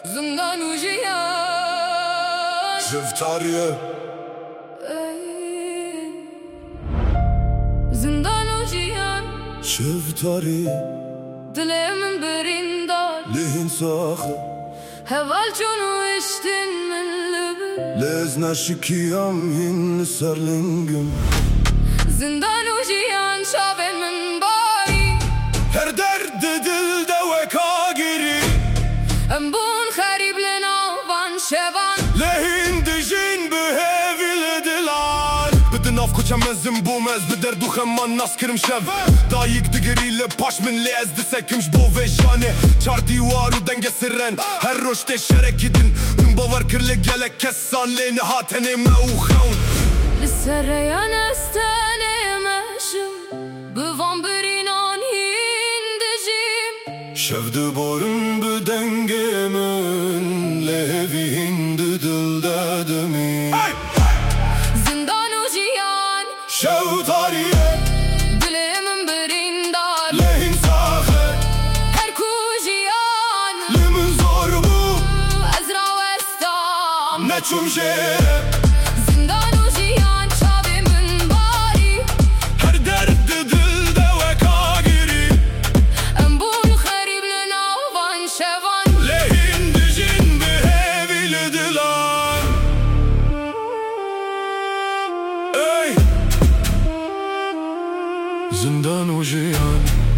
زندان و ژیان جفتاریه زندان و ژیان جفتاری دلێ من بریندار لهین ساخه هەڤال چۆن و هێشتن من لەبن لێز نەشکیم هین سەرلنگم زندان و ژیان چاوێن من باری هەر دەردە دل دەوێکاگیری ئەم بوون خەریب لە ناوان شێوان لهین دژین بهێوی لە دلان بدە ناو کوچە مەزم بۆ مەز بە دەردوخەمان ناسکرم شەڤ دایک دگری لە پاش من لێ ئەس دەسەکمش بۆ vêjanê çar dîwar û denge siren her roj tê şerekî din min bawer kir li gelek kesan lê niha tenê me û xewn li sereyan ez tenê meşim bi van birînan hîn dijîm şev diborim bi dengê min lê hêvî hîn di dil de dimî زندان و ژیان şewtariye dilê min birîndar lehîn saxe her ku jiyan li min zor bû ez rawestam neçûm jêre زندان و ژیان çavê min barî her derdê dil de wekagirî em bûn xerîb li navan şevan lehîn dijîn bihêvî li dilan ey zindan û jiyan